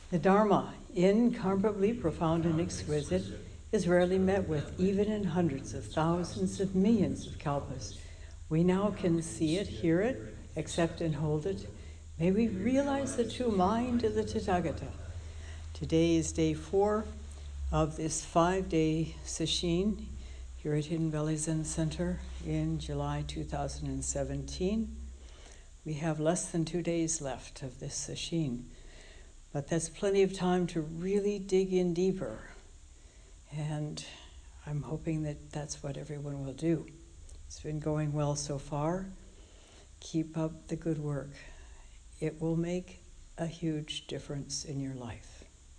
The Dharma, incomparably profound and exquisite, is rarely met with, even in hundreds of thousands of millions of kalpas. We now can see it, hear it, accept and hold it. May we realize the true mind of the Tathagata. Today is day 4 of this 5-day sesshin here at Hidden Valley Zen Center in July 2017. We have less than 2 days left of this sesshin, but that's plenty of time to really dig in deeper. And I'm hoping that that's what everyone will do. It's been going well so far. Keep up the good work. It will make a huge difference in your life.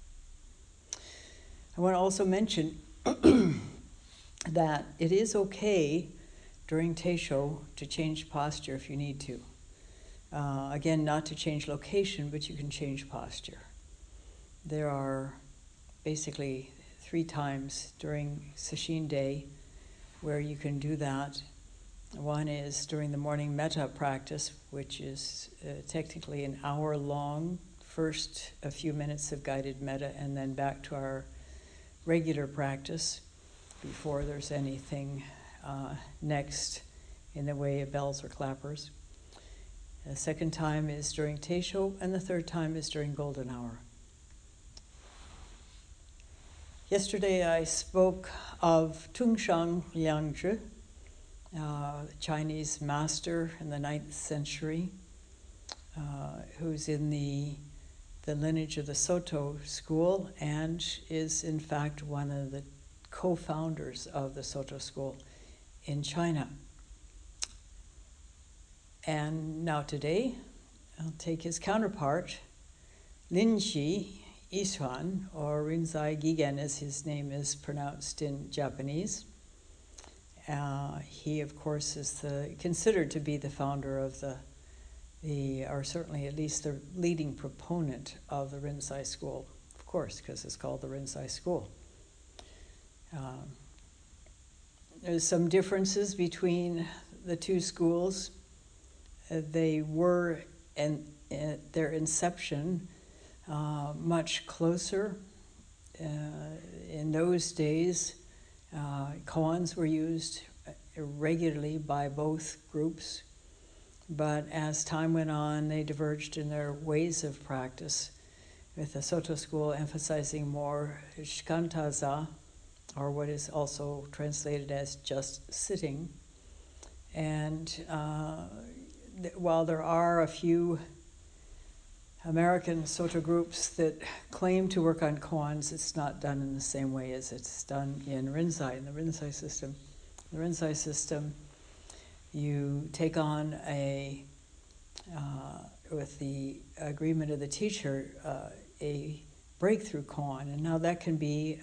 I want to also mention that it is okay during Teisho to change posture if you need to. Again, not to change location, but you can change posture. There are basically 3 times during Sesshin Day where you can do that. One is during the morning metta practice, which is technically an hour long. First, a few minutes of guided metta, and then back to our regular practice before there's anything next in the way of bells or clappers. The second time is during Teisho, and the third time is during Golden Hour. Yesterday I spoke of Tungshan Liangzhi, Chinese master in the 9th century, who's in the lineage of the Soto school and is in fact one of the co-founders of the Soto school in China. And now today, I'll take his counterpart, Linshi Ishuan, or Rinzai Gigen as his name is pronounced in Japanese. He, of course, is considered to be the founder of or certainly at least the leading proponent of the Rinzai school, of course, because it's called the Rinzai school. There's some differences between the two schools. They were, at their inception, much closer. In those days, koans were used regularly by both groups, but as time went on, they diverged in their ways of practice, with the Soto school emphasizing more shikantaza, or what is also translated as just sitting. And while there are a few American Soto groups that claim to work on koans, it's not done in the same way as it's done in Rinzai, in the Rinzai system. In the Rinzai system, you take on with the agreement of the teacher, a breakthrough koan. And now that can be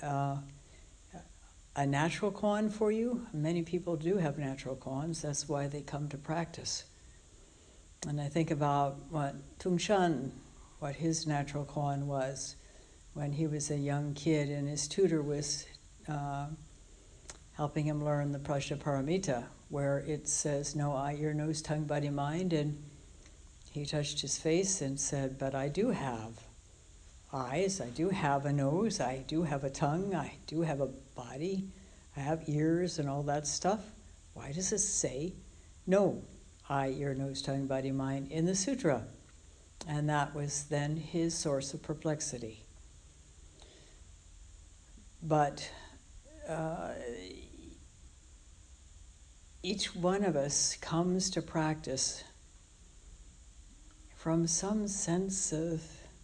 a natural koan for you. Many people do have natural koans. That's why they come to practice. And I think about what Tungshan, what his natural koan was when he was a young kid, and his tutor was helping him learn the Prajnaparamita, where it says, no eye, ear, nose, tongue, body, mind, and he touched his face and said, but I do have eyes, I do have a nose, I do have a tongue, I do have a body, I have ears and all that stuff. Why does it say no eye, ear, nose, tongue, body, mind in the sutra? And that was then his source of perplexity. But each one of us comes to practice from some sense of,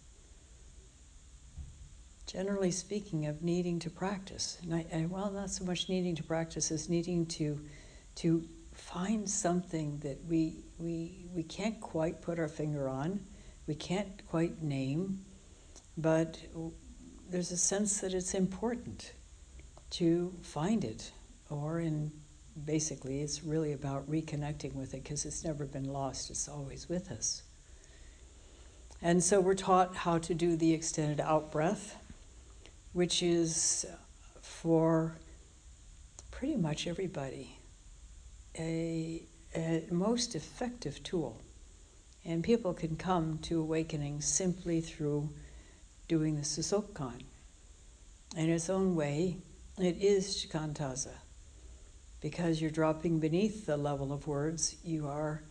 generally speaking, of needing to practice. Well, not so much needing to practice as needing to find something that we can't quite put our finger on, we can't quite name, but there's a sense that it's important to find it, basically it's really about reconnecting with it, because it's never been lost, it's always with us. And so we're taught how to do the extended out-breath, which is for pretty much everybody a most effective tool. And people can come to awakening simply through doing the Susokkan. In its own way, it is Shikantaza. Because you're dropping beneath the level of words, you are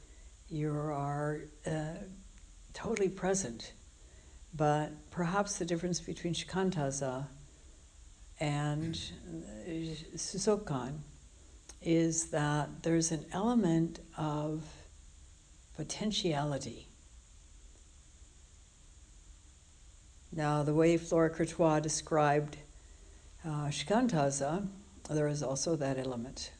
totally present. But perhaps the difference between Shikantaza and Susokkan is that there's an element of potentiality. Now, the way Flora Courtois described Shikantaza, there is also that element.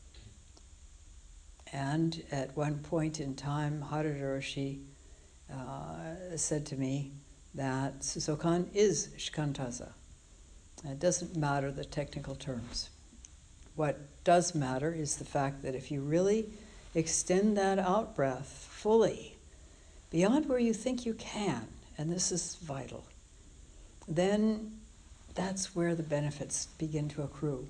And at one point in time, Harada Roshi said to me that Susokkan is Shikantaza. It doesn't matter the technical terms. What does matter is the fact that if you really extend that out breath fully, beyond where you think you can, and this is vital, then that's where the benefits begin to accrue.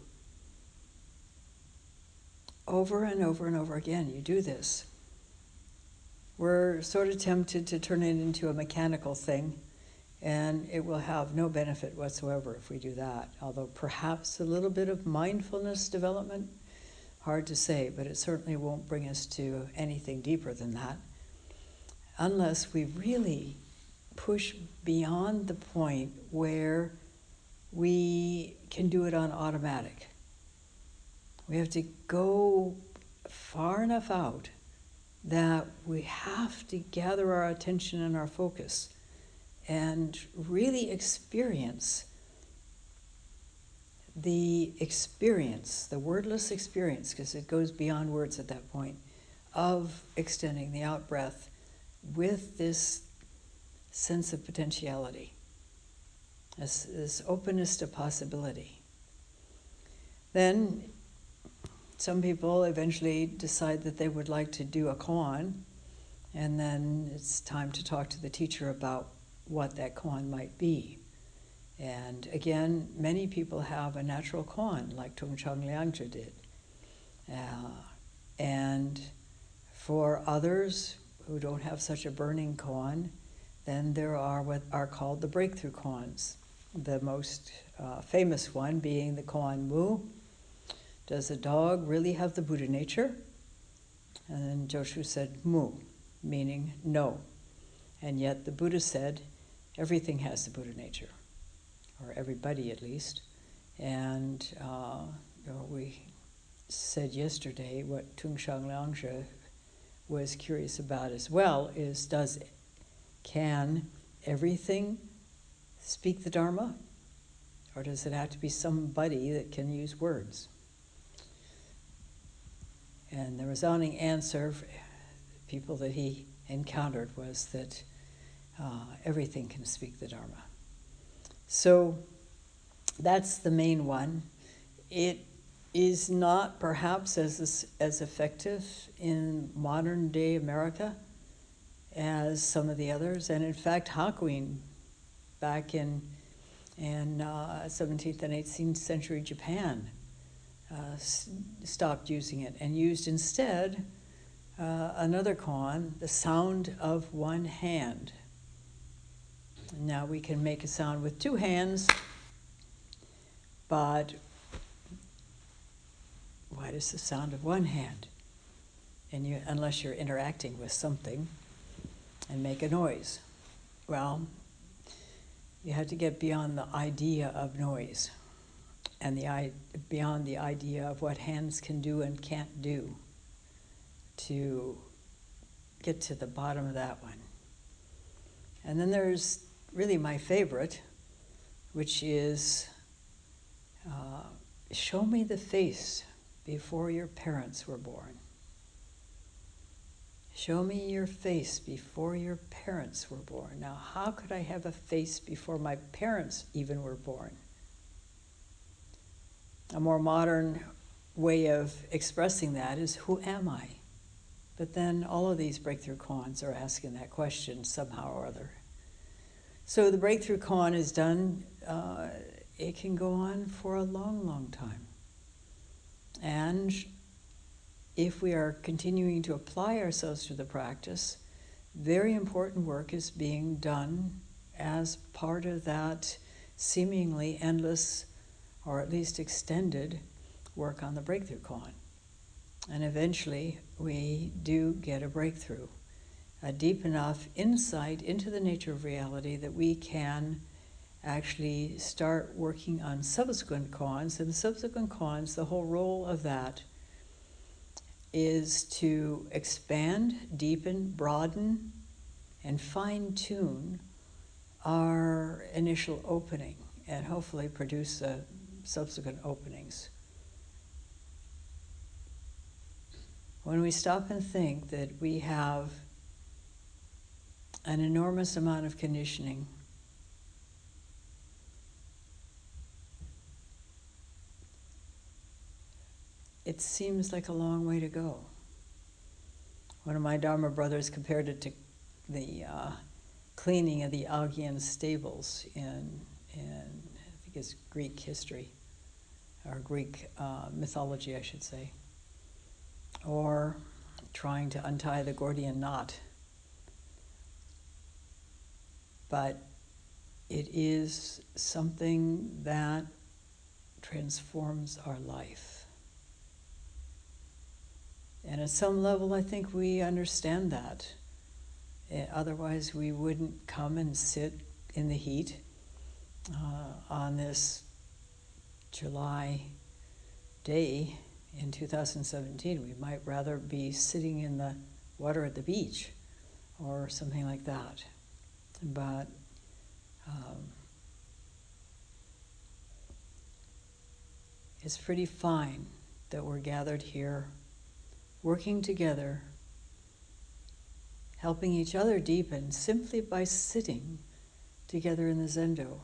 Over and over and over again, you do this. We're sort of tempted to turn it into a mechanical thing, and it will have no benefit whatsoever if we do that. Although perhaps a little bit of mindfulness development, hard to say, but it certainly won't bring us to anything deeper than that, unless we really push beyond the point where we can do it on automatic. We have to go far enough out that we have to gather our attention and our focus and really experience, the wordless experience, because it goes beyond words at that point, of extending the out-breath with this sense of potentiality, this openness to possibility. Then some people eventually decide that they would like to do a koan, and then it's time to talk to the teacher about what that koan might be. And again, many people have a natural koan, like Tongchang Liangzhi did. And for others who don't have such a burning koan, then there are what are called the breakthrough koans. The most famous one being the koan Mu. Does a dog really have the Buddha nature? And then Joshu said Mu, meaning no. And yet the Buddha said everything has the Buddha nature, or everybody at least. And we said yesterday what Tongchang Liangzhi was curious about as well is, can everything speak the Dharma? Or does it have to be somebody that can use words? And the resounding answer for people that he encountered was that everything can speak the Dharma. So that's the main one. It is not perhaps as effective in modern day America as some of the others. And in fact, Hakuin, back in 17th and 18th century Japan, stopped using it and used instead another koan, the sound of one hand. Now we can make a sound with two hands, but why does the sound of one hand? And unless you're interacting with something and make a noise. Well, you had to get beyond the idea of noise and beyond the idea of what hands can do and can't do to get to the bottom of that one. And then there's really my favorite, which is show me the face before your parents were born. Show me your face before your parents were born. Now, how could I have a face before my parents even were born? A more modern way of expressing that is, who am I? But then all of these breakthrough koans are asking that question somehow or other. So the breakthrough koan is done. It can go on for a long, long time. And if we are continuing to apply ourselves to the practice, very important work is being done as part of that seemingly endless, or at least extended, work on the breakthrough koan. And eventually we do get a breakthrough, a deep enough insight into the nature of reality that we can actually start working on subsequent koans. And the subsequent koans, the whole role of that is to expand, deepen, broaden, and fine-tune our initial opening and hopefully produce subsequent openings. When we stop and think that we have an enormous amount of conditioning, it seems like a long way to go. One of my Dharma brothers compared it to the cleaning of the Augean stables in I think it's Greek history, or Greek mythology, I should say, or trying to untie the Gordian knot. But it is something that transforms our life. And at some level, I think we understand that. Otherwise, we wouldn't come and sit in the heat on this July day in 2017. We might rather be sitting in the water at the beach or something like that. But it's pretty fine that we're gathered here, working together, helping each other deepen simply by sitting together in the zendo,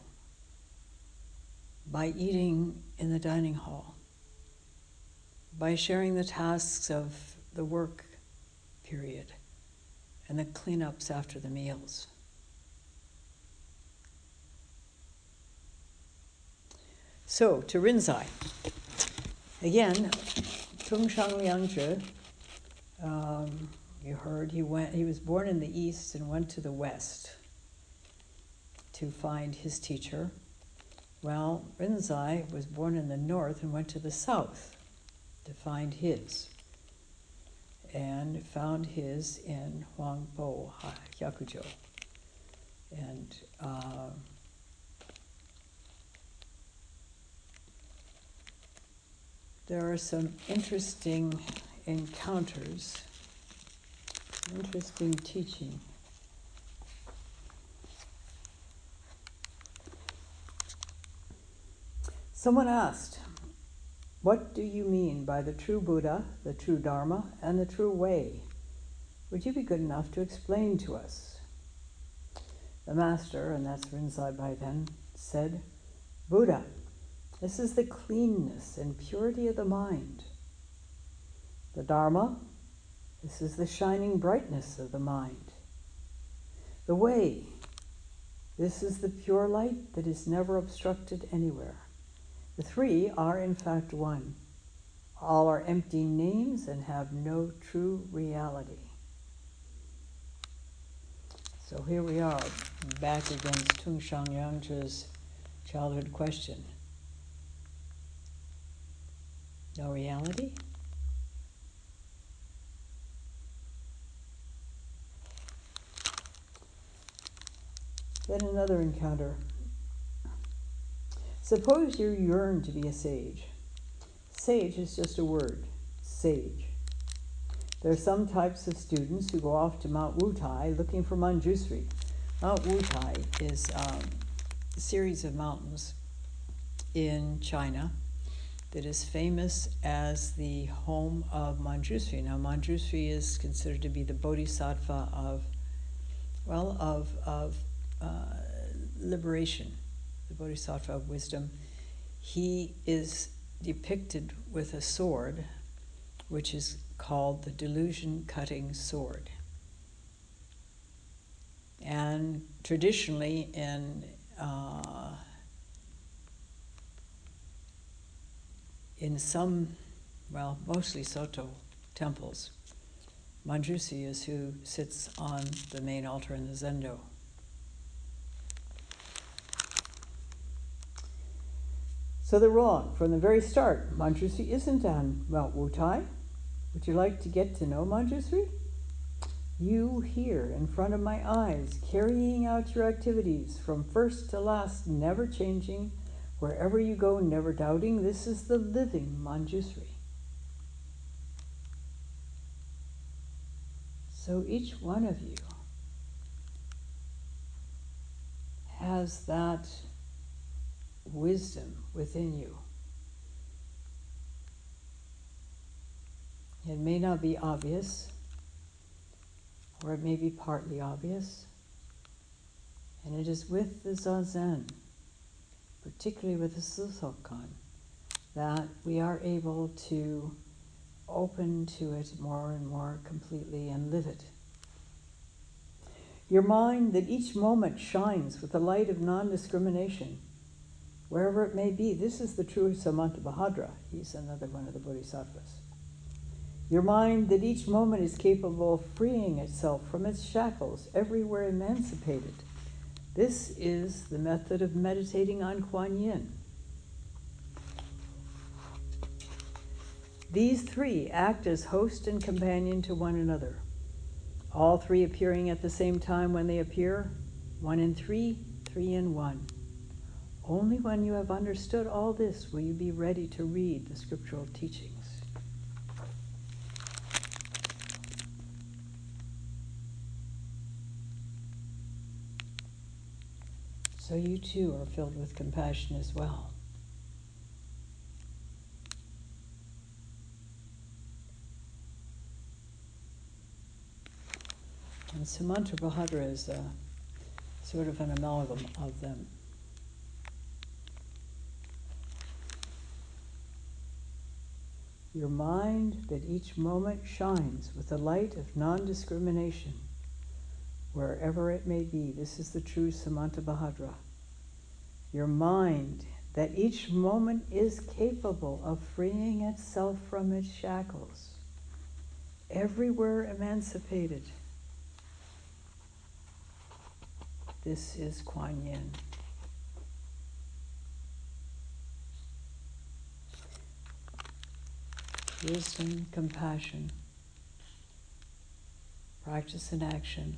by eating in the dining hall, by sharing the tasks of the work period and the cleanups after the meals. So, to Rinzai. Again, Tung-Shang Liangzhi, you heard he was born in the east and went to the west to find his teacher. Well, Rinzai was born in the north and went to the south to find his, and found his in Huangbo, Hyakujo. And there are some interesting encounters, interesting teaching. Someone asked, "What do you mean by the true Buddha, the true Dharma, and the true way? Would you be good enough to explain to us?" The master, and that's Rinzai by then, said, "Buddha, this is the cleanness and purity of the mind. The Dharma, this is the shining brightness of the mind. The way, this is the pure light that is never obstructed anywhere. The three are in fact one. All are empty names and have no true reality." So here we are, back against Tung-Shang Liangzhi's childhood question. No reality? Then another encounter. Suppose you yearn to be a sage. Sage is just a word, sage. There are some types of students who go off to Mount Wutai looking for Manjusri. Mount Wutai is a series of mountains in China that is famous as the home of Manjusri. Now, Manjusri is considered to be the bodhisattva of liberation, the bodhisattva of wisdom. He is depicted with a sword, which is called the delusion-cutting sword. And traditionally in some, mostly Soto temples, Manjusri is who sits on the main altar in the zendo. So they're wrong from the very start. Manjushri isn't on Mount Wutai. Would you like to get to know Manjushri? You here in front of my eyes, carrying out your activities from first to last, never changing, wherever you go, never doubting. This is the living Manjushri. So each one of you has that wisdom within you. It may not be obvious, or it may be partly obvious, and it is with the Zazen, particularly with the Susokan, that we are able to open to it more and more completely and live it. Your mind that each moment shines with the light of non-discrimination, wherever it may be. This is the true Samantabhadra. He's another one of the Bodhisattvas. Your mind that each moment is capable of freeing itself from its shackles, everywhere emancipated. This is the method of meditating on Kuan Yin. These three act as host and companion to one another. All three appearing at the same time when they appear, 1 in 3, 3 in 1. Only when you have understood all this will you be ready to read the scriptural teachings. So you too are filled with compassion as well. And Samantabhadra is sort of an amalgam of them. Your mind that each moment shines with the light of non-discrimination, wherever it may be. This is the true Samantabhadra. Your mind that each moment is capable of freeing itself from its shackles, everywhere emancipated. This is Kuan Yin. Wisdom, compassion, practice and action.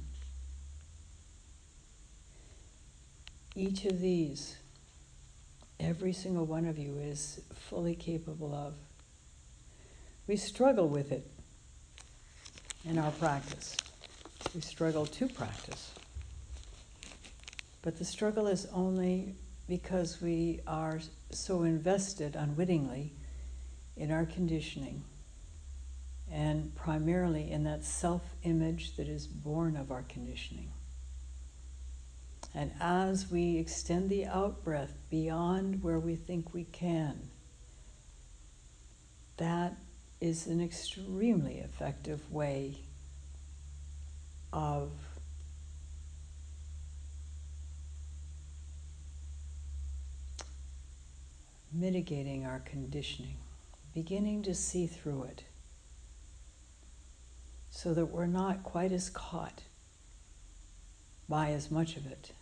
Each of these, every single one of you is fully capable of. We struggle with it in our practice. We struggle to practice. But the struggle is only because we are so invested unwittingly in our conditioning, and primarily in that self-image that is born of our conditioning. And as we extend the out-breath beyond where we think we can, that is an extremely effective way of mitigating our conditioning, beginning to see through it, so that we're not quite as caught by as much of it.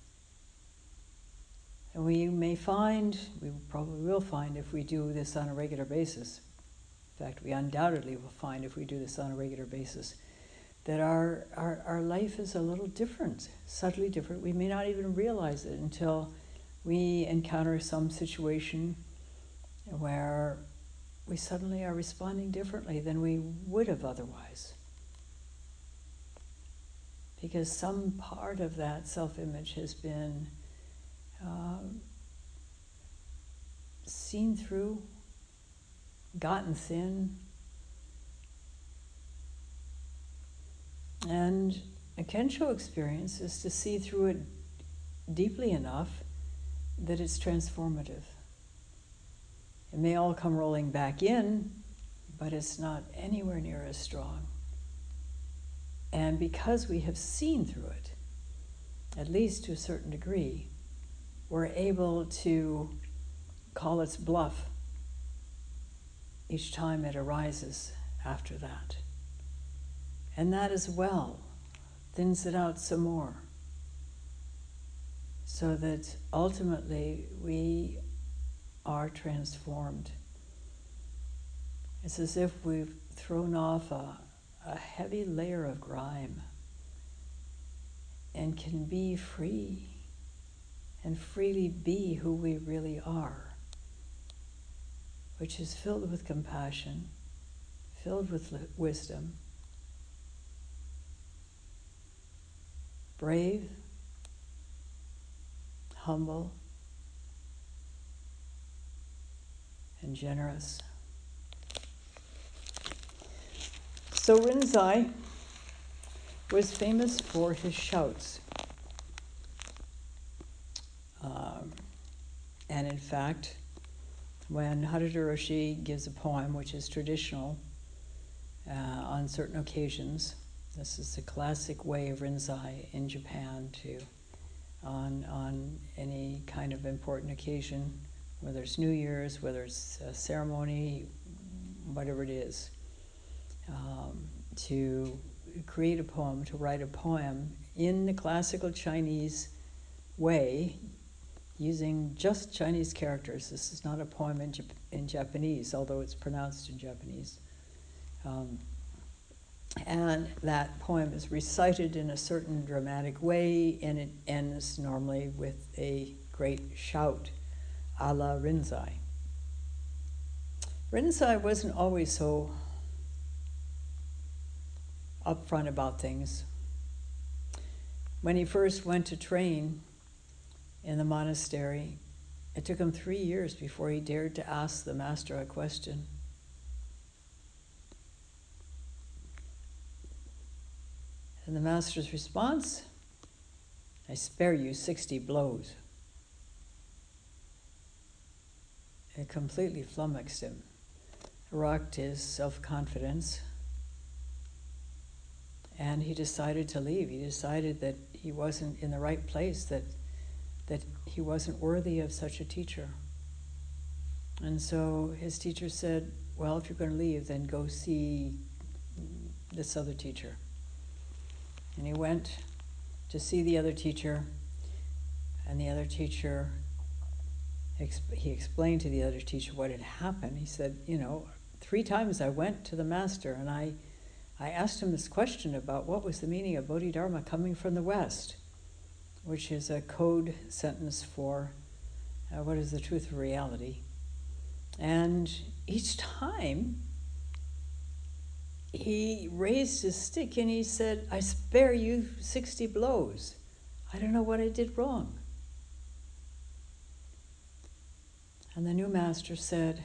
And we may find, we probably will find if we do this on a regular basis, in fact, we undoubtedly will find if we do this on a regular basis, that our life is a little different, subtly different. We may not even realize it until we encounter some situation where we suddenly are responding differently than we would have otherwise. Because some part of that self-image has been seen through, gotten thin, and a Kensho experience is to see through it deeply enough that it's transformative. It may all come rolling back in, but it's not anywhere near as strong. And because we have seen through it, at least to a certain degree, we're able to call its bluff each time it arises after that. And that as well thins it out some more, so that ultimately we are transformed. It's as if we've thrown off a heavy layer of grime and can be free and freely be who we really are, which is filled with compassion, filled with wisdom, brave, humble, and generous. So Rinzai was famous for his shouts. And in fact, when Haruta Roshi gives a poem, which is traditional on certain occasions, this is the classic way of Rinzai in Japan to, on any kind of important occasion, whether it's New Year's, whether it's a ceremony, whatever it is, to create a poem, to write a poem in the classical Chinese way, using just Chinese characters. This is not a poem in Japanese, although it's pronounced in Japanese. And that poem is recited in a certain dramatic way, and it ends normally with a great shout, a la Rinzai. Rinzai wasn't always so upfront about things. When he first went to train in the monastery, it took him 3 years before he dared to ask the master a question. And the master's response, I spare you 60 blows. It completely flummoxed him, rocked his self-confidence, and he decided to leave. He decided that he wasn't in the right place, that he wasn't worthy of such a teacher. And so his teacher said, well, if you're going to leave, then go see this other teacher. And he went to see the other teacher, and the other teacher, he explained to the other teacher what had happened. He said, 3 times I went to the master, and I asked him this question about what was the meaning of Bodhidharma coming from the West, which is a code sentence for what is the truth of reality. And each time, he raised his stick and he said, I spare you 60 blows. I don't know what I did wrong. And the new master said,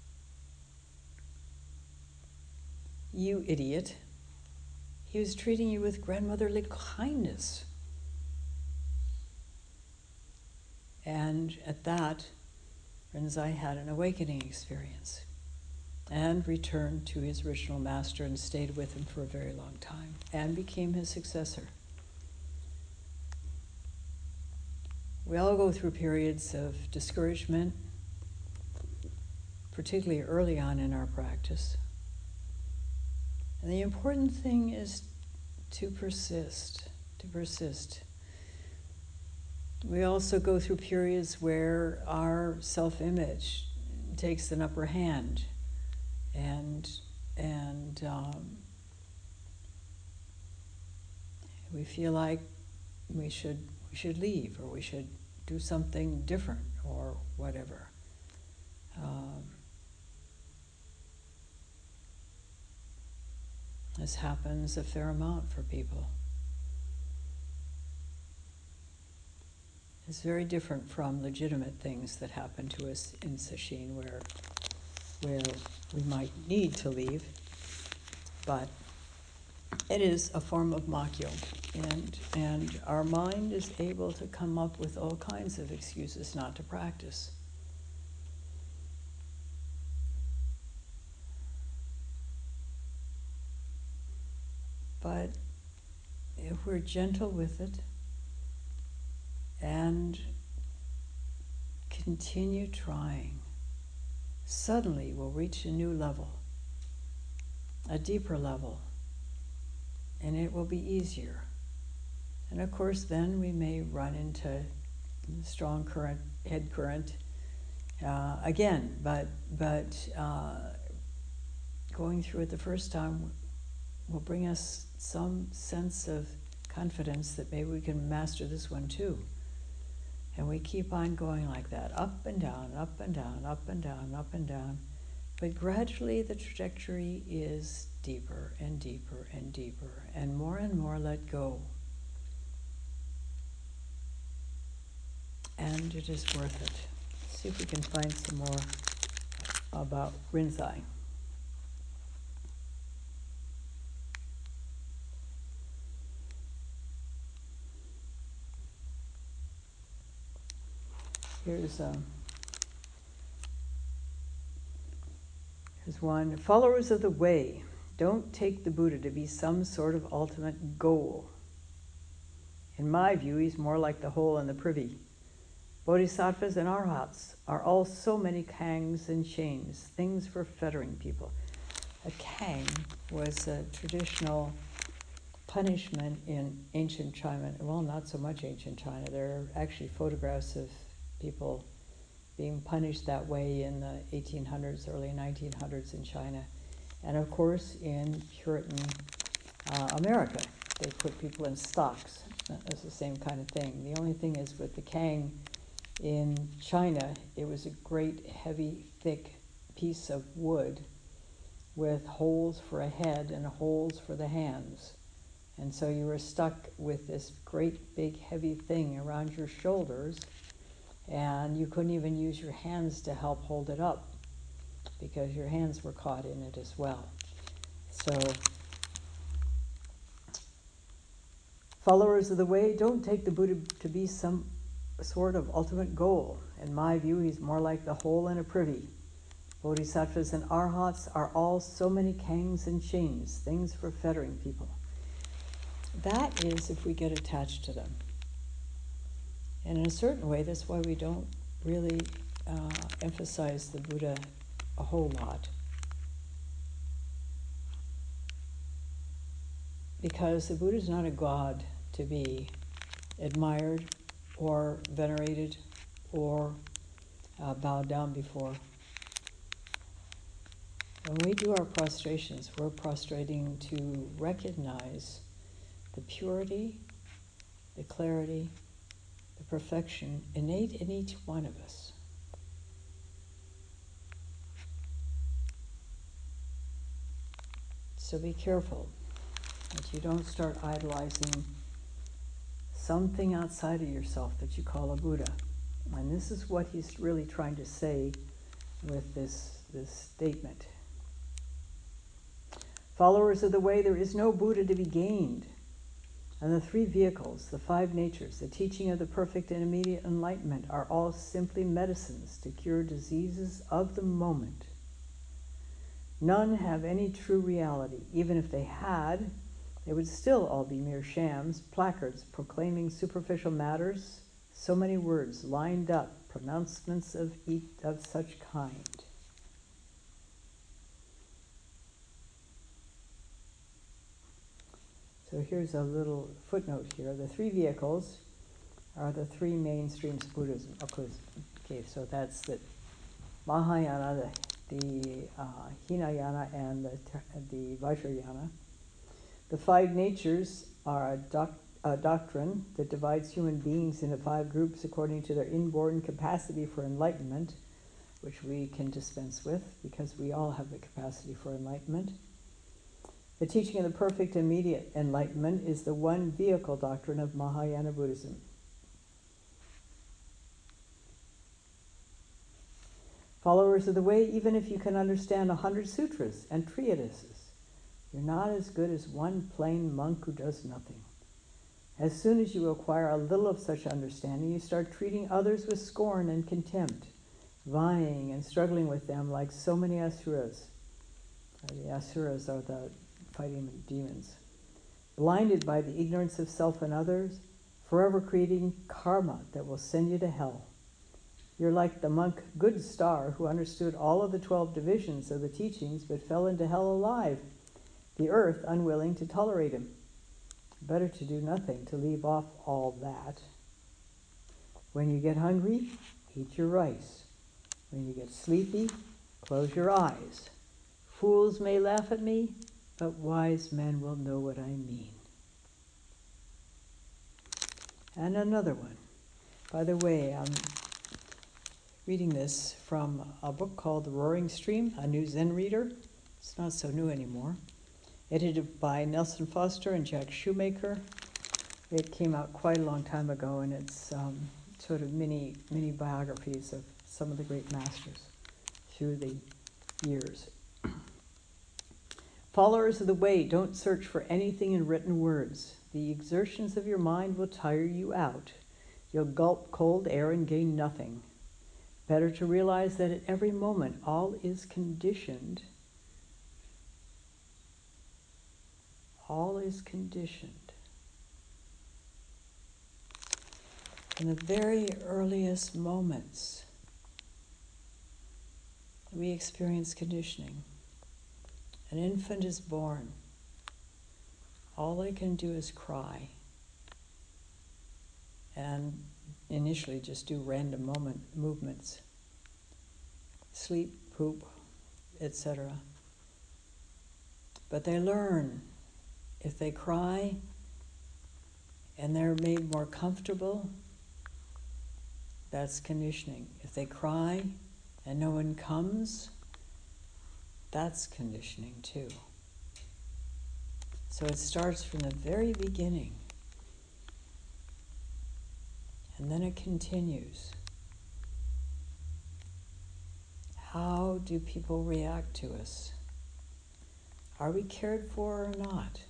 you idiot. He was treating you with grandmotherly kindness. And at that, Rinzai had an awakening experience and returned to his original master and stayed with him for a very long time and became his successor. We all go through periods of discouragement, particularly early on in our practice. And the important thing is to persist. We also go through periods where our self-image takes an upper hand, and we feel like we should leave, or we should do something different, or whatever. This happens a fair amount for people. It's very different from legitimate things that happen to us in sesshin, where we might need to leave, but it is a form of makyo, and our mind is able to come up with all kinds of excuses not to practice. But if we're gentle with it and continue trying, suddenly we'll reach a new level, a deeper level, and it will be easier. And of course, then we may run into strong head current, again, but going through it the first time will bring us some sense of confidence that maybe we can master this one too. And we keep on going like that, up and down, up and down, up and down, up and down. But gradually the trajectory is deeper and deeper and deeper, and more let go. And it is worth it. Let's see if we can find some more about Rinzai. Here's one. Followers of the way, don't take the Buddha to be some sort of ultimate goal. In my view, he's more like the hole in the privy. Bodhisattvas and arhats are all so many kangs and chains, things for fettering people. A kang was a traditional punishment in ancient China. Well, not so much ancient China. There are actually photographs of people being punished that way in the 1800s, early 1900s in China. And of course, in Puritan America, they put people in stocks. That's the same kind of thing. The only thing is with the kang in China, it was a great, heavy, thick piece of wood with holes for a head and holes for the hands. And so you were stuck with this great, big, heavy thing around your shoulders, and you couldn't even use your hands to help hold it up because your hands were caught in it as well. So, followers of the way, don't take the Buddha to be some sort of ultimate goal. In my view, he's more like the hole in a privy. Bodhisattvas and arhats are all so many kangs and chains, things for fettering people. That is if we get attached to them. And in a certain way, that's why we don't really emphasize the Buddha a whole lot. Because the Buddha is not a god to be admired or venerated or bowed down before. When we do our prostrations, we're prostrating to recognize the purity, the clarity, the perfection innate in each one of us. So be careful that you don't start idolizing something outside of yourself that you call a Buddha. And this is what he's really trying to say with this statement. Followers of the way, there is no Buddha to be gained. And the three vehicles, the five natures, the teaching of the perfect and immediate enlightenment are all simply medicines to cure diseases of the moment. None have any true reality. Even if they had, they would still all be mere shams, placards proclaiming superficial matters, so many words lined up, pronouncements of such kind. So here's a little footnote here. The three vehicles are the three main streams of Buddhism. Okay, so that's the Mahayana, the Hinayana, and the Vajrayana. The five natures are a doctrine that divides human beings into five groups according to their inborn capacity for enlightenment, which we can dispense with because we all have the capacity for enlightenment. The teaching of the perfect immediate enlightenment is the one vehicle doctrine of Mahayana Buddhism. Followers of the way, even if you can understand 100 sutras and treatises, you're not as good as one plain monk who does nothing. As soon as you acquire a little of such understanding, you start treating others with scorn and contempt, vying and struggling with them like so many asuras. The asuras are the fighting demons. Blinded by the ignorance of self and others, forever creating karma that will send you to hell. You're like the monk Good Star, who understood all of the 12 divisions of the teachings but fell into hell alive, the earth unwilling to tolerate him. Better to do nothing, to leave off all that. When you get hungry, eat your rice. When you get sleepy, close your eyes. Fools may laugh at me, but wise men will know what I mean. And another one. By the way, I'm reading this from a book called The Roaring Stream, a new Zen reader. It's not so new anymore. Edited by Nelson Foster and Jack Shoemaker. It came out quite a long time ago, and it's sort of mini biographies of some of the great masters through the years. Followers of the way, don't search for anything in written words. The exertions of your mind will tire you out. You'll gulp cold air and gain nothing. Better to realize that at every moment all is conditioned. All is conditioned. In the very earliest moments, we experience conditioning. An infant is born. All they can do is cry. And initially just do random movements. Sleep, poop, etc. But they learn. If they cry and they're made more comfortable, that's conditioning. If they cry and no one comes, that's conditioning too. So it starts from the very beginning. And then it continues. How do people react to us? Are we cared for or not?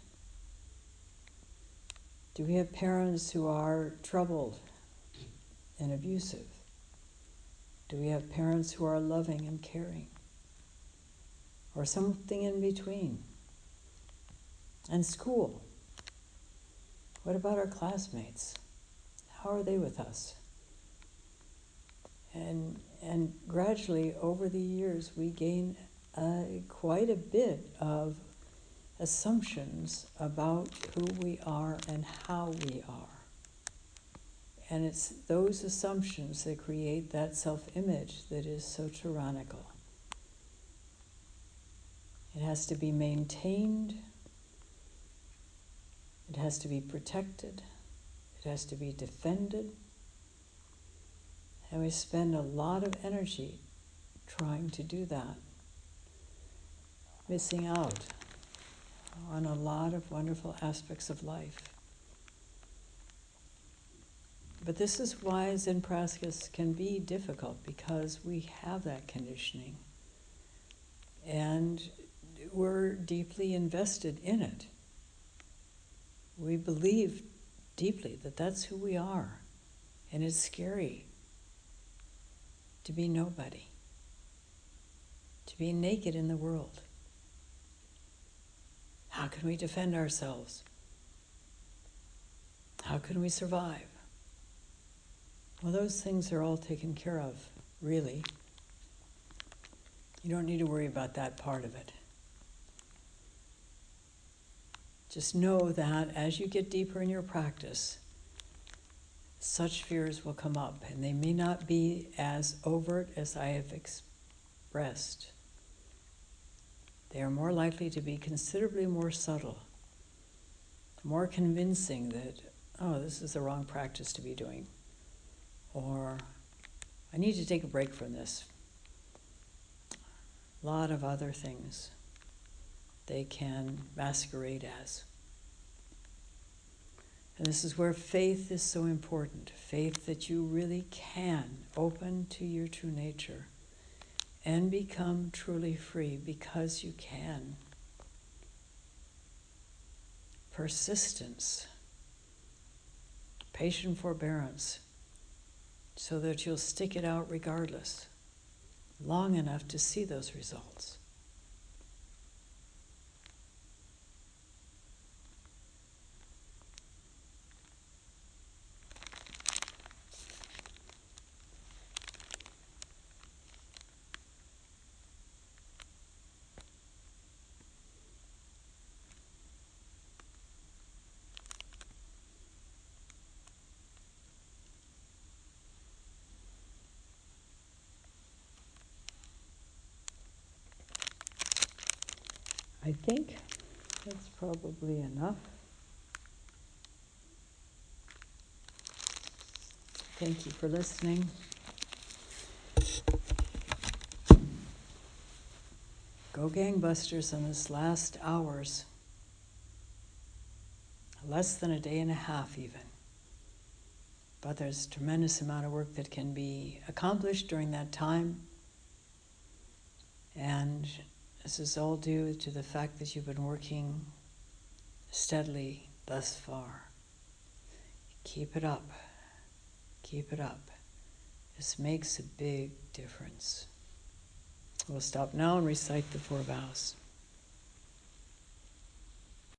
Do we have parents who are troubled and abusive? Do we have parents who are loving and caring? Or something in between? And school. What about our classmates? How are they with us? And gradually, over the years, we gain quite a bit of assumptions about who we are and how we are. And it's those assumptions that create that self-image that is so tyrannical. It has to be maintained. It has to be protected. It has to be defended. And we spend a lot of energy trying to do that, missing out on a lot of wonderful aspects of life. But this is why Zen practice can be difficult, because we have that conditioning. And we're deeply invested in it. We believe deeply that that's who we are. And it's scary to be nobody, to be naked in the world. How can we defend ourselves? How can we survive? Well, those things are all taken care of, really. You don't need to worry about that part of it. Just know that as you get deeper in your practice, such fears will come up, and they may not be as overt as I have expressed. They are more likely to be considerably more subtle, more convincing that, oh, this is the wrong practice to be doing. Or, I need to take a break from this. A lot of other things they can masquerade as. And this is where faith is so important. Faith that you really can open to your true nature and become truly free, because you can. Persistence, patient forbearance, so that you'll stick it out regardless, long enough to see those results. I think that's probably enough. Thank you for listening. Go gangbusters on this last hours. Less than a day and a half even. But there's a tremendous amount of work that can be accomplished during that time. And this is all due to the fact that you've been working steadily thus far. Keep it up. Keep it up. This makes a big difference. We'll stop now and recite the 4 vows.